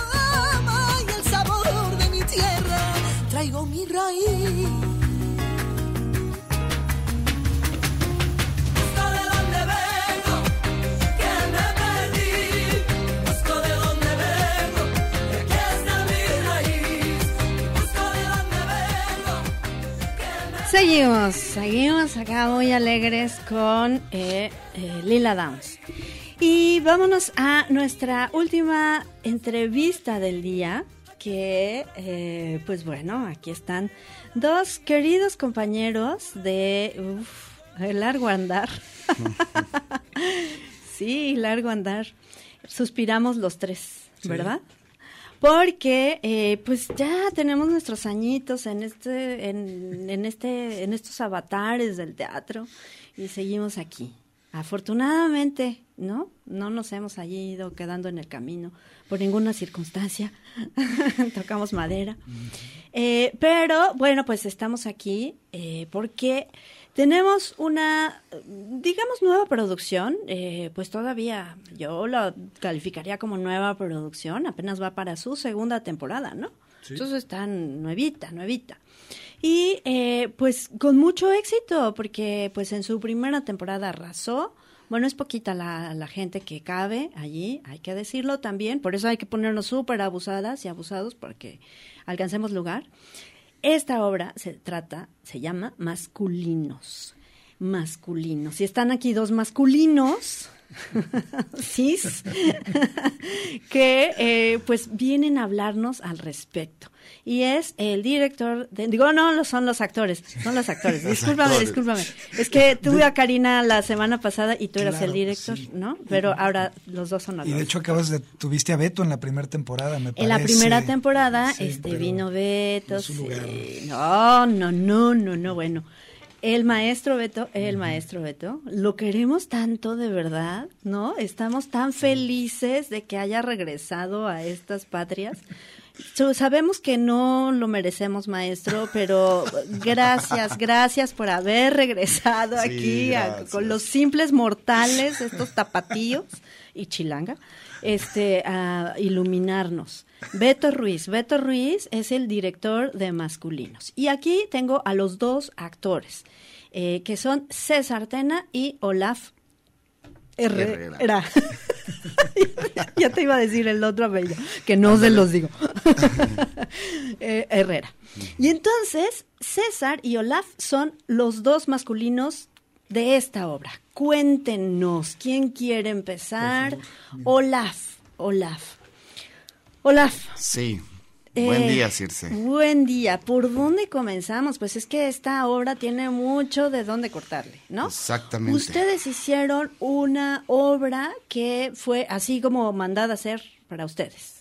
traigo mi raíz. seguimos, seguimos acá muy alegres con eh, eh, Lila Downs. Y vámonos a nuestra última entrevista del día, que eh, pues bueno, aquí están dos queridos compañeros de uf, largo andar. Sí, largo andar. Suspiramos los tres, ¿verdad? Sí. Porque eh, pues ya tenemos nuestros añitos en este, en, en este, en estos avatares del teatro y seguimos aquí. Afortunadamente, ¿no? No nos hemos allí ido quedando en el camino por ninguna circunstancia. Tocamos madera. Eh, pero bueno, pues estamos aquí eh, porque tenemos una, digamos, nueva producción, eh, pues todavía yo lo calificaría como nueva producción, apenas va para su segunda temporada, ¿no? Sí. Entonces está nuevita, nuevita. Y eh, pues con mucho éxito, porque pues en su primera temporada arrasó. Bueno, es poquita la, la gente que cabe allí, hay que decirlo también, por eso hay que ponernos súper abusadas y abusados para que alcancemos lugar. Esta obra se trata, se llama Masculinos. Masculinos. Y están aquí dos masculinos, cis, que eh, pues vienen a hablarnos al respecto. Y es el director, de, digo, no, no son los actores, son los actores. Discúlpame, actores. discúlpame. Es que tuve a Karina la semana pasada y tú eras claro, el director, sí. ¿no? Pero ahora los dos son actores. Y de hecho acabas de, tuviste a Beto en la primera temporada, me parece. En la primera temporada, sí, este vino Beto. No, sí. no, no, no, no, no, bueno. El maestro Beto, el uh-huh. maestro Beto, lo queremos tanto de verdad, ¿no? Estamos tan felices de que haya regresado a estas patrias. So, sabemos que no lo merecemos, maestro, pero gracias, gracias por haber regresado sí, aquí a, con los simples mortales, estos tapatíos y chilanga, este, a iluminarnos. Beto Ruiz, Beto Ruiz es el director de Masculinos. Y aquí tengo a los dos actores, eh, que son César Tena y Olaf Herrera. Herrera. Ya te iba a decir el otro apellido, que no se los digo. eh, Herrera. Y entonces, César y Olaf son los dos masculinos de esta obra. Cuéntenos, ¿quién quiere empezar? Olaf, Olaf. Olaf. Sí. Buen eh, día, Circe. Buen día. ¿Por dónde comenzamos? Pues es que esta obra tiene mucho de dónde cortarle, ¿no? Exactamente. Ustedes hicieron una obra que fue así como mandada a hacer para ustedes.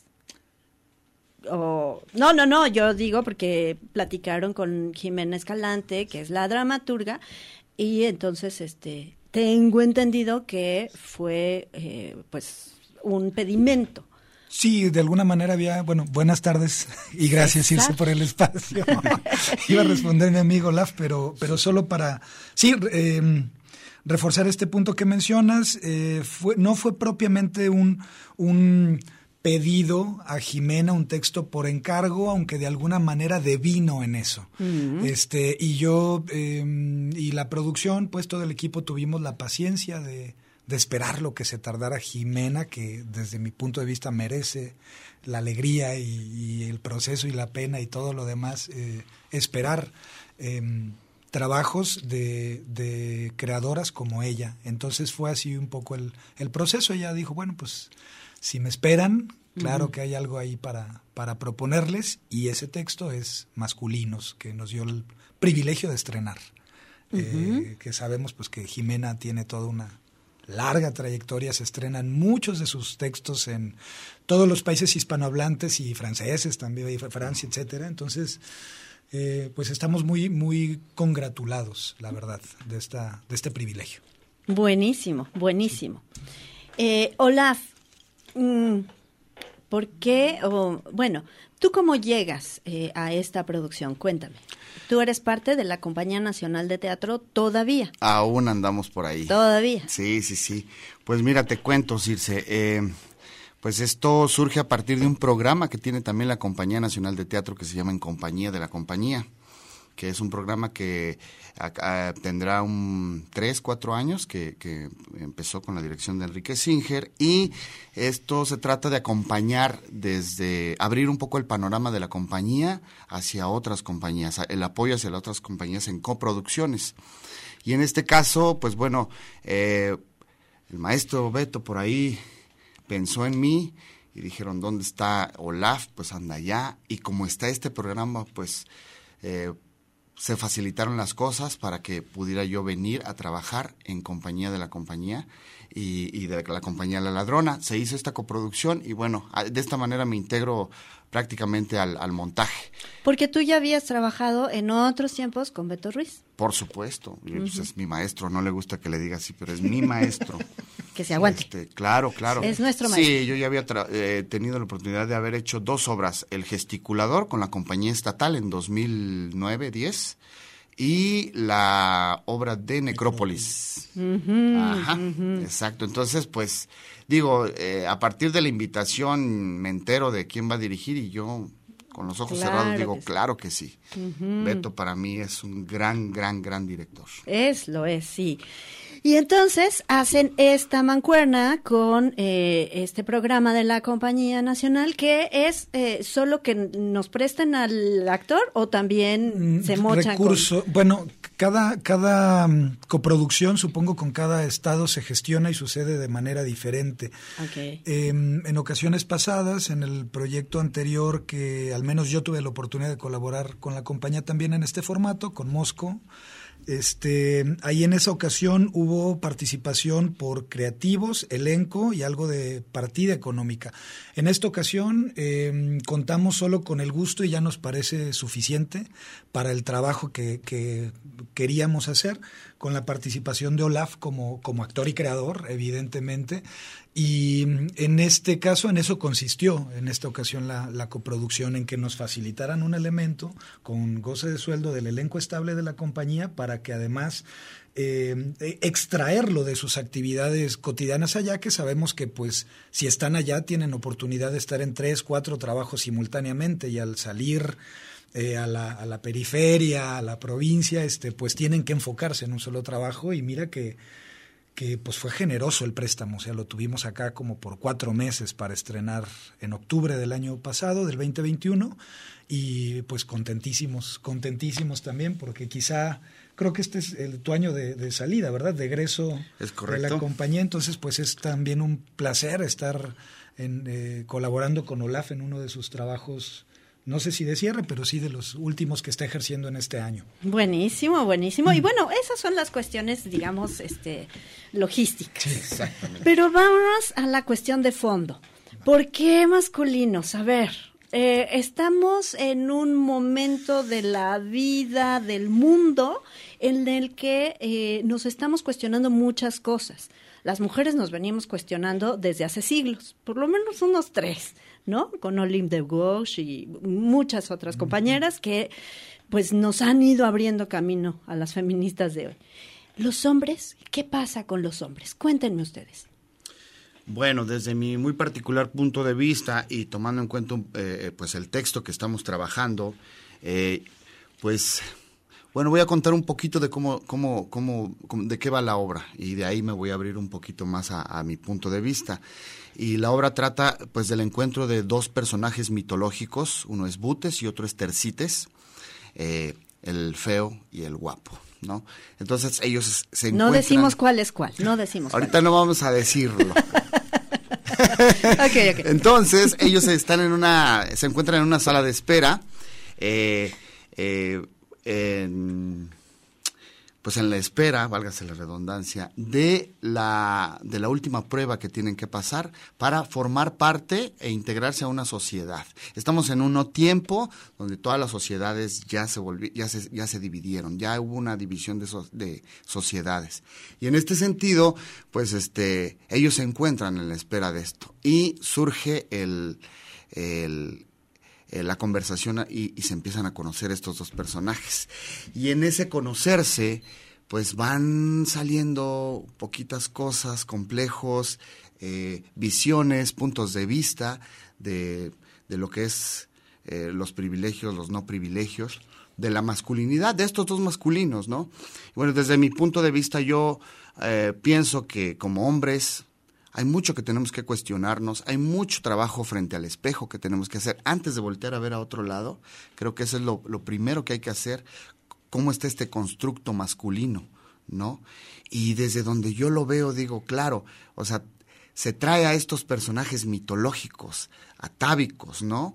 O, no, no, no, yo digo porque platicaron con Jimena Escalante, que es la dramaturga, y entonces este tengo entendido que fue eh, pues un pedimento. Sí, de alguna manera había, bueno, buenas tardes y gracias, Circe, por el espacio. Iba a responder mi amigo Olaf, pero, pero solo para, sí, eh, reforzar este punto que mencionas, eh, fue, no fue propiamente un, un pedido a Jimena, un texto por encargo, aunque de alguna manera devino en eso. Uh-huh. Este, y yo eh, y la producción, pues todo el equipo tuvimos la paciencia de... de esperar lo que se tardara Jimena, que desde mi punto de vista merece la alegría y, y el proceso y la pena y todo lo demás, eh, esperar eh, trabajos de, de creadoras como ella. Entonces fue así un poco el, el proceso. Ella dijo, bueno, pues si me esperan, claro uh-huh. que hay algo ahí para, para proponerles, y ese texto es Masculinos, que nos dio el privilegio de estrenar, uh-huh. eh, que sabemos pues que Jimena tiene toda una larga trayectoria, se estrenan muchos de sus textos en todos los países hispanohablantes y franceses también, y Francia, etcétera. Entonces, eh, pues estamos muy, muy congratulados, la verdad, de esta, de este privilegio. Buenísimo, buenísimo. Sí. Eh, Olaf, ¿por qué? Oh, bueno, ¿tú cómo llegas eh, a esta producción? Cuéntame. ¿Tú eres parte de la Compañía Nacional de Teatro todavía? Aún andamos por ahí. ¿Todavía? Sí, sí, sí. Pues mira, te cuento, Circe. Eh, pues esto surge a partir de un programa que tiene también la Compañía Nacional de Teatro que se llama En Compañía de la Compañía. que es un programa que a, a, tendrá un tres, cuatro años, que, que empezó con la dirección de Enrique Singer, y esto se trata de acompañar desde, abrir un poco el panorama de la compañía hacia otras compañías, el apoyo hacia las otras compañías en coproducciones. Y en este caso, pues bueno, eh, el maestro Beto por ahí pensó en mí y dijeron, ¿dónde está Olaf? Pues anda allá. Y como está este programa, pues eh, se facilitaron las cosas para que pudiera yo venir a trabajar en compañía de la compañía y, y de la compañía La Ladrona. Se hizo esta coproducción y bueno, de esta manera me integro prácticamente al, al montaje. Porque tú ya habías trabajado en otros tiempos con Beto Ruiz. Por supuesto, uh-huh. Pues es mi maestro, no le gusta que le diga así, pero es mi maestro. Que se aguante. Este, claro, claro. Es nuestro maestro. Sí, yo ya había tra- eh, tenido la oportunidad de haber hecho dos obras, El Gesticulador con la compañía estatal en dos mil nueve diez y la obra de Necrópolis. Uh-huh, Ajá, uh-huh. Exacto. Entonces, pues, digo, eh, a partir de la invitación me entero de quién va a dirigir y yo, con los ojos claro cerrados, digo, que sí. claro que sí. Uh-huh. Beto para mí es un gran, gran, gran director. Es, lo es, sí. Y entonces hacen esta mancuerna con eh, este programa de la Compañía Nacional, que es eh, solo que nos presten al actor o también se mochan recurso. Con... Bueno, cada, cada um, coproducción, supongo, con cada estado se gestiona y sucede de manera diferente. Okay. Eh, en ocasiones pasadas, en el proyecto anterior, que al menos yo tuve la oportunidad de colaborar con la compañía también en este formato, con Mosco, Este, ahí en esa ocasión hubo participación por creativos, elenco y algo de partida económica. En esta ocasión eh, contamos solo con el gusto y ya nos parece suficiente para el trabajo que, que queríamos hacer, con la participación de Olaf como, como actor y creador, evidentemente. Y en este caso, en eso consistió, en esta ocasión, la, la coproducción, en que nos facilitaran un elemento con goce de sueldo del elenco estable de la compañía para que además eh, extraerlo de sus actividades cotidianas allá, que sabemos que pues si están allá tienen oportunidad de estar en tres, cuatro trabajos simultáneamente y al salir eh, a, la, a la periferia, a la provincia, este, pues tienen que enfocarse en un solo trabajo y mira que que pues fue generoso el préstamo, o sea, lo tuvimos acá como por cuatro meses para estrenar en octubre del año pasado, del veinte veintiuno, y pues contentísimos, contentísimos también, porque quizá, creo que este es el, tu año de, de salida, ¿verdad? De egreso es de la compañía, entonces pues es también un placer estar en, eh, colaborando con Olaf en uno de sus trabajos, no sé si de cierre, pero sí de los últimos que está ejerciendo en este año. Buenísimo, buenísimo. Y bueno, esas son las cuestiones, digamos, este, logísticas. Sí, exactamente. Pero vámonos a la cuestión de fondo. ¿Por qué masculinos? A ver, eh, estamos en un momento de la vida, del mundo, en el que eh, nos estamos cuestionando muchas cosas. Las mujeres nos venimos cuestionando desde hace siglos, por lo menos unos tres, ¿no? Con Olympe de Gouges y muchas otras compañeras que pues nos han ido abriendo camino a las feministas de hoy. Los hombres, ¿qué pasa con los hombres? Cuéntenme ustedes. Bueno, desde mi muy particular punto de vista y tomando en cuenta eh, pues el texto que estamos trabajando, eh, pues bueno, voy a contar un poquito de cómo, cómo, cómo, cómo, de qué va la obra y de ahí me voy a abrir un poquito más a, a mi punto de vista. Y la obra trata pues del encuentro de dos personajes mitológicos, uno es Butes y otro es Tercites, eh, el feo y el guapo, ¿no? Entonces ellos se encuentran... No decimos cuál es cuál, no decimos Ahorita cuál. no vamos a decirlo. okay, okay. Entonces ellos están en una, se encuentran en una sala de espera, eh, eh, en, pues en la espera, válgase la redundancia, de la, de la última prueba que tienen que pasar para formar parte e integrarse a una sociedad. Estamos en un no tiempo donde todas las sociedades ya se volvi, ya se, ya se dividieron, ya hubo una división de, so, de sociedades. Y en este sentido, pues este, ellos se encuentran en la espera de esto y surge el, el Eh, la conversación y, y se empiezan a conocer estos dos personajes. Y en ese conocerse, pues van saliendo poquitas cosas, complejos, eh, visiones, puntos de vista de, de lo que es eh, los privilegios, los no privilegios, de la masculinidad, de estos dos masculinos, ¿no? Bueno, desde mi punto de vista yo eh, pienso que como hombres hay mucho que tenemos que cuestionarnos, hay mucho trabajo frente al espejo que tenemos que hacer antes de voltear a ver a otro lado. Creo que eso es lo, lo primero que hay que hacer, cómo está este constructo masculino, ¿no? Y desde donde yo lo veo, digo, claro, o sea, se trae a estos personajes mitológicos, atávicos, ¿no?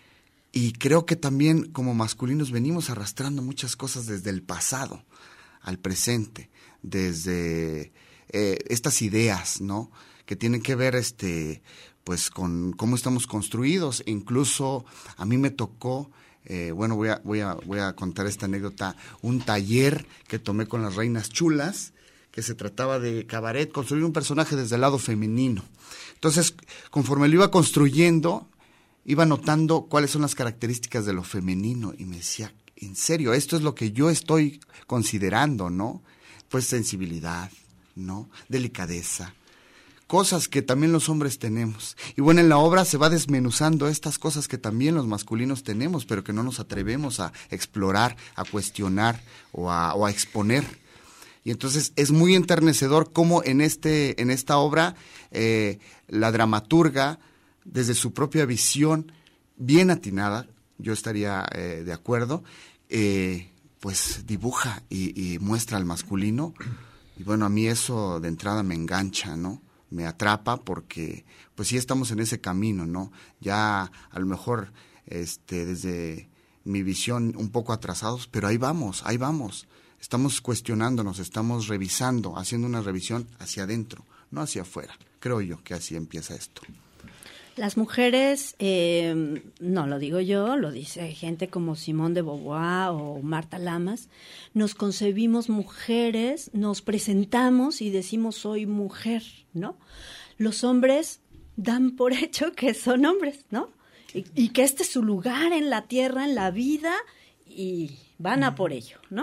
Y creo que también como masculinos venimos arrastrando muchas cosas desde el pasado al presente, desde eh, estas ideas, ¿no? Que tienen que ver, este, pues, con cómo estamos construidos. Incluso a mí me tocó, eh, bueno, voy a, voy a, voy a contar esta anécdota, un taller que tomé con las reinas chulas, que se trataba de cabaret, construir un personaje desde el lado femenino. Entonces, conforme lo iba construyendo, iba notando cuáles son las características de lo femenino y me decía, en serio, esto es lo que yo estoy considerando, ¿no? Pues sensibilidad, ¿no? Delicadeza, cosas que también los hombres tenemos. Y bueno, en la obra se va desmenuzando estas cosas que también los masculinos tenemos, pero que no nos atrevemos a explorar, a cuestionar o a, o a exponer. Y entonces es muy enternecedor cómo en, este, en esta obra eh, la dramaturga, desde su propia visión bien atinada, yo estaría eh, de acuerdo, eh, pues dibuja y, y muestra al masculino. Y bueno, a mí eso de entrada me engancha, ¿no? Me atrapa porque pues sí estamos en ese camino, ¿no? Ya a lo mejor este, desde mi visión un poco atrasados, pero ahí vamos, ahí vamos. Estamos cuestionándonos, estamos revisando, haciendo una revisión hacia adentro, no hacia afuera. Creo yo que así empieza esto. Las mujeres, eh, no lo digo yo, lo dice gente como Simone de Beauvoir o Marta Lamas, nos concebimos mujeres, nos presentamos y decimos soy mujer, ¿no? Los hombres dan por hecho que son hombres, ¿no? Y, y que este es su lugar en la tierra, en la vida, y van a por ello, ¿no?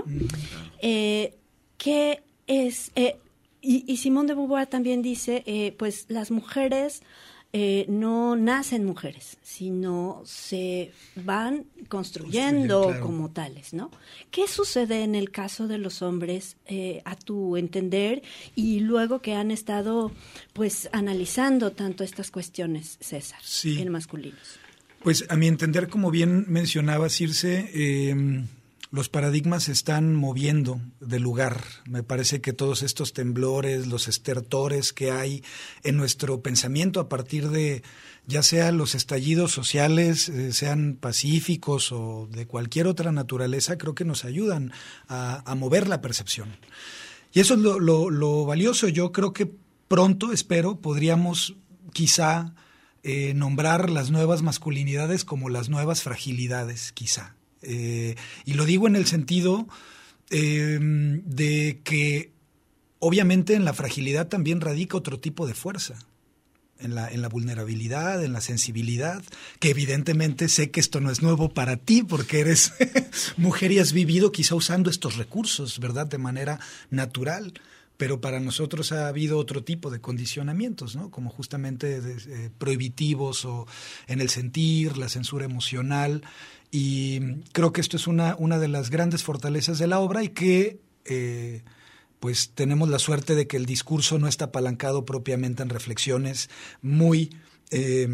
Eh, ¿Qué es? Eh, y, y Simone de Beauvoir también dice, eh, pues las mujeres... Eh, no nacen mujeres, sino se van construyendo claro. como tales, ¿no? ¿Qué sucede en el caso de los hombres, eh, a tu entender, y luego que han estado, pues, analizando tanto estas cuestiones, César, sí. en masculinos? Pues, a mi entender, como bien mencionaba Circe, eh, los paradigmas se están moviendo de lugar. Me parece que todos estos temblores, los estertores que hay en nuestro pensamiento a partir de, ya sea los estallidos sociales, eh, sean pacíficos o de cualquier otra naturaleza, creo que nos ayudan a, a mover la percepción. Y eso es lo, lo, lo valioso. Yo creo que pronto, espero, podríamos quizá eh, nombrar las nuevas masculinidades como las nuevas fragilidades, quizá. Eh, y lo digo en el sentido eh, de que obviamente en la fragilidad también radica otro tipo de fuerza, en la, en la vulnerabilidad, en la sensibilidad, que evidentemente sé que esto no es nuevo para ti porque eres mujer y has vivido quizá usando estos recursos, ¿verdad?, de manera natural. Pero para nosotros ha habido otro tipo de condicionamientos, ¿no? Como justamente de, eh, prohibitivos o en el sentir, la censura emocional. Y creo que esto es una, una de las grandes fortalezas de la obra y que eh, pues tenemos la suerte de que el discurso no está apalancado propiamente en reflexiones muy eh,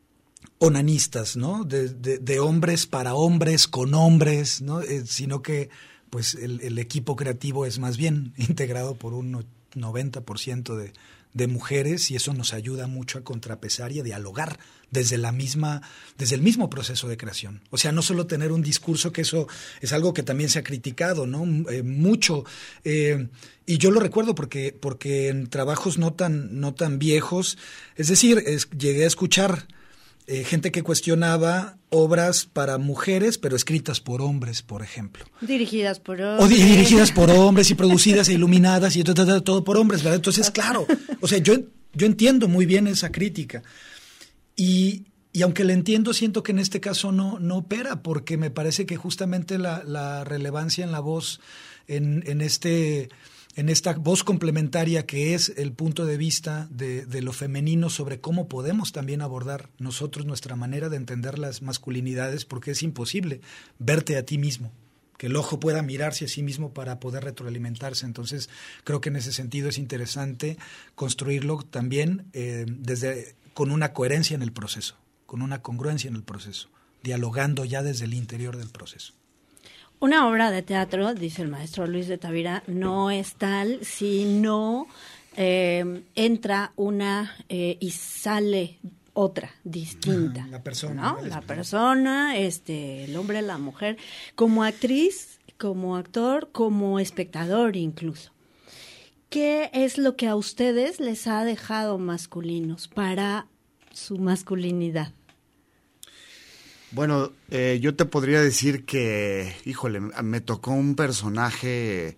onanistas, ¿no? De, de, de hombres para hombres, con hombres, ¿no? Eh, sino que pues el, el equipo creativo es más bien integrado por un noventa por ciento de, de mujeres y eso nos ayuda mucho a contrapesar y a dialogar desde la misma, desde el mismo proceso de creación. O sea, no solo tener un discurso, que eso es algo que también se ha criticado, ¿no? Eh, mucho. Eh, y yo lo recuerdo porque, porque en trabajos no tan, no tan viejos, es decir, es, llegué a escuchar Eh, gente que cuestionaba obras para mujeres, pero escritas por hombres, por ejemplo. Dirigidas por hombres. O di- dirigidas por hombres y producidas e iluminadas y todo, todo, todo por hombres, ¿verdad? Entonces, claro, o sea, yo, yo entiendo muy bien esa crítica. Y, y aunque la entiendo, siento que en este caso no, no opera, porque me parece que justamente la, la relevancia en la voz, en, en este... en esta voz complementaria que es el punto de vista de, de lo femenino sobre cómo podemos también abordar nosotros nuestra manera de entender las masculinidades, porque es imposible verte a ti mismo, que el ojo pueda mirarse a sí mismo para poder retroalimentarse. Entonces, creo que en ese sentido es interesante construirlo también eh, desde con una coherencia en el proceso, con una congruencia en el proceso, dialogando ya desde el interior del proceso. Una obra de teatro, dice el maestro Luis de Tavira, no es tal si no eh, entra una eh, y sale otra, distinta. La persona. ¿No? La persona, este, el hombre, la mujer, como actriz, como actor, como espectador incluso. ¿Qué es lo que a ustedes les ha dejado masculinos para su masculinidad? Bueno, eh, yo te podría decir que, híjole, me tocó un personaje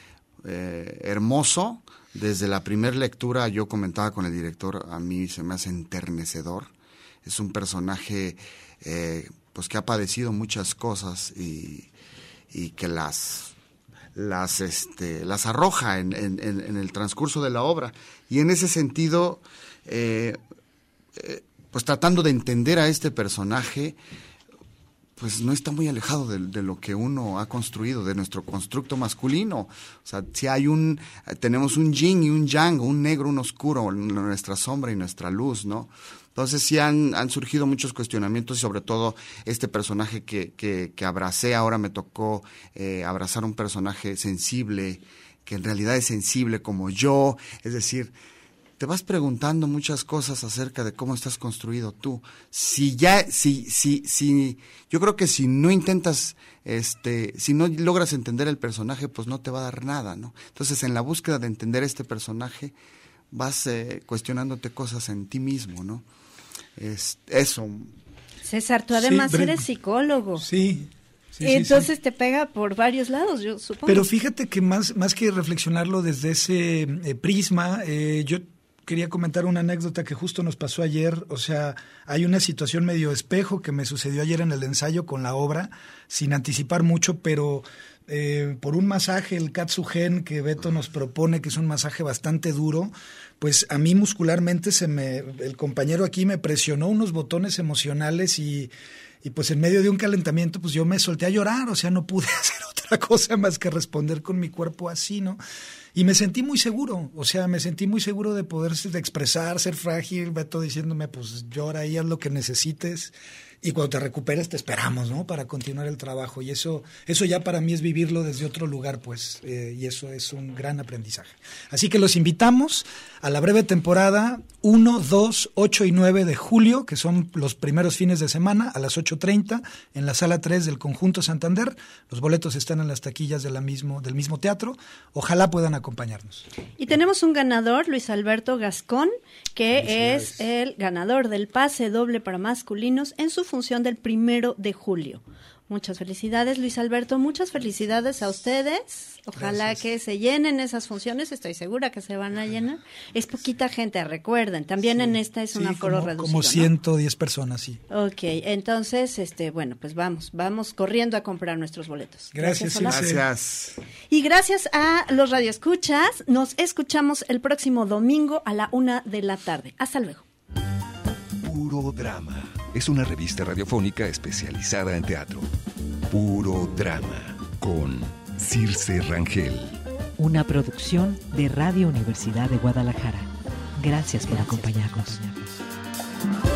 eh, hermoso. Desde la primera lectura yo comentaba con el director, a mí se me hace enternecedor. Es un personaje eh, pues que ha padecido muchas cosas y, y que las, las, este, las arroja en, en, en el transcurso de la obra. Y en ese sentido, eh, eh, pues tratando de entender a este personaje, pues no está muy alejado de, de lo que uno ha construido, de nuestro constructo masculino. O sea, si hay un, tenemos un yin y un yang, un negro, un oscuro, nuestra sombra y nuestra luz, ¿no? Entonces sí han, han surgido muchos cuestionamientos y sobre todo este personaje que, que, que abracé, ahora me tocó eh, abrazar un personaje sensible, que en realidad es sensible como yo, es decir, te vas preguntando muchas cosas acerca de cómo estás construido tú. Si ya, si, si, si, yo creo que si no intentas, este, si no logras entender el personaje, pues no te va a dar nada, ¿no? Entonces, en la búsqueda de entender este personaje, vas eh, cuestionándote cosas en ti mismo, ¿no? Es eso. César, tú además sí, eres psicólogo. Sí. Sí, Entonces sí, sí. te pega por varios lados, yo supongo. Pero fíjate que más, más que reflexionarlo desde ese eh, prisma, eh, yo quería comentar una anécdota que justo nos pasó ayer. O sea, hay una situación medio espejo que me sucedió ayer en el ensayo con la obra, sin anticipar mucho, pero eh, por un masaje, el Katsugen que Beto nos propone, que es un masaje bastante duro, pues a mí muscularmente se me, el compañero aquí me presionó unos botones emocionales y, y pues en medio de un calentamiento pues yo me solté a llorar, o sea, no pude hacer otra cosa más que responder con mi cuerpo así, ¿no? Y me sentí muy seguro, o sea, me sentí muy seguro de poder de expresar, ser frágil, Beto diciéndome, pues llora y haz lo que necesites, y cuando te recuperes te esperamos, ¿no? Para continuar el trabajo, y eso eso ya para mí es vivirlo desde otro lugar, pues, eh, y eso es un gran aprendizaje. Así que los invitamos a la breve temporada uno, dos, ocho y nueve de julio, que son los primeros fines de semana, a las ocho treinta, en la sala tres del Conjunto Santander. Los boletos están en las taquillas de la mismo, del mismo teatro. Ojalá puedan acompañarnos. Y tenemos un ganador, Luis Alberto Gascón, que es el ganador del pase doble para masculinos en su función del primero de julio. Muchas felicidades, Luis Alberto, muchas felicidades a ustedes. Ojalá Gracias. Que se llenen esas funciones, estoy segura que se van a llenar. Es poquita gente, recuerden, también sí, en esta es sí, un aforo como, reducido. Como ciento diez, ¿no? Personas, sí. Ok, entonces, este, bueno, pues vamos, vamos corriendo a comprar nuestros boletos. Gracias, Gracias. Gracias. Y gracias a los radioescuchas, nos escuchamos el próximo domingo a la una de la tarde. Hasta luego. Puro Drama es una revista radiofónica especializada en teatro. Puro Drama, con Circe Rangel. Una producción de Radio Universidad de Guadalajara. Gracias por acompañarnos.